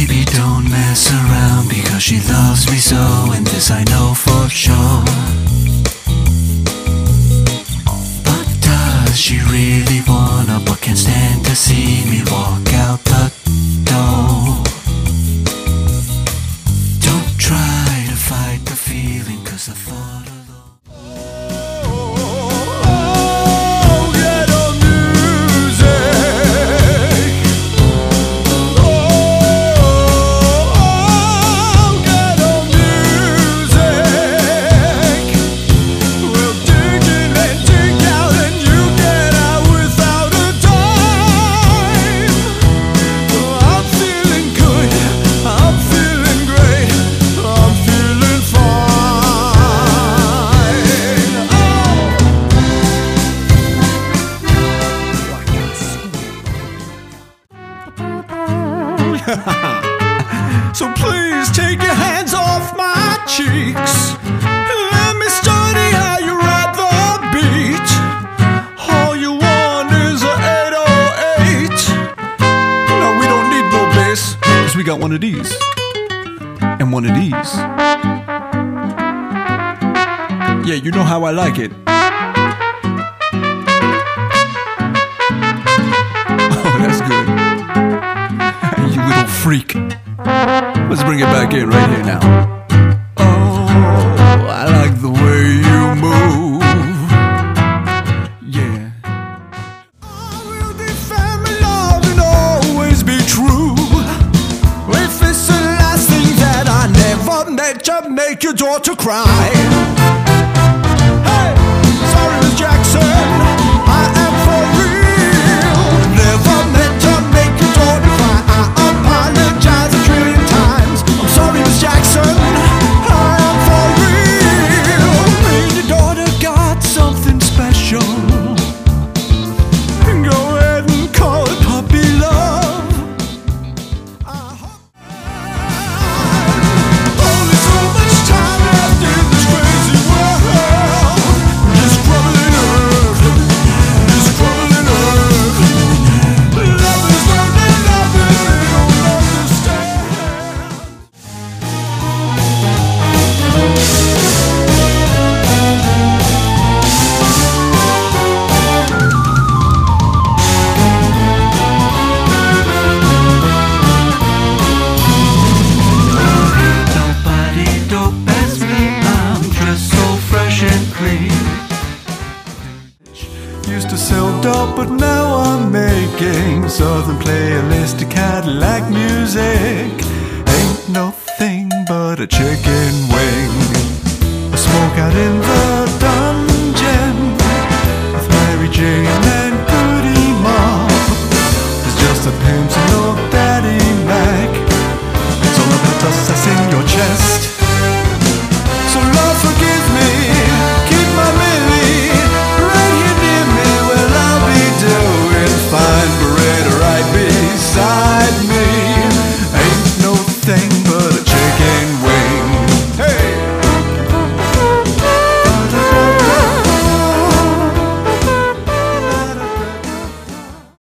Baby, don't mess around, because she loves me so, and this I know for sure. But does she really wanna, but can't stand to see me walk out the door? Don't try to fight the feeling, 'cause the thought alone. So please take your hands off my cheeks. Let me study how you ride the beat. All you want is a 808. No, we don't need no bass, 'cause we got one of these. And one of these. Yeah, you know how I like it. Oh, that's good. You little freak. Let's bring it back in right here now. Oh, I like the way you move. Yeah. I will defend my love and always be true. If it's the last thing that I never let you make your daughter cry. Hey, sorry, Miss Jackson, I am for real. Never meant to make your daughter cry. I apologize a trillion times. I'm sorry, Miss Jackson, I am for real. Me and your daughter got something special. Go ahead and call it puppy love. Only so much time left in this crazy world. This crumbling earth, this crumbling earth. Love is learning, love is they don't understand. Nobody dope as me, I'm dressed so fresh and clean. Used to sell dope, but now I'm making Southern playlist to Cadillac music. Ain't no thing but a chicken wing. A smoke out in the dungeon with Mary Jane and Goody Mob. It's just a pimp and no Daddy Mac. It's all about us that's in your chest. So Lord forgive me, keep my Millie right here near me. Well, I'll be doing fine, Beretta right beside me. Ain't no thing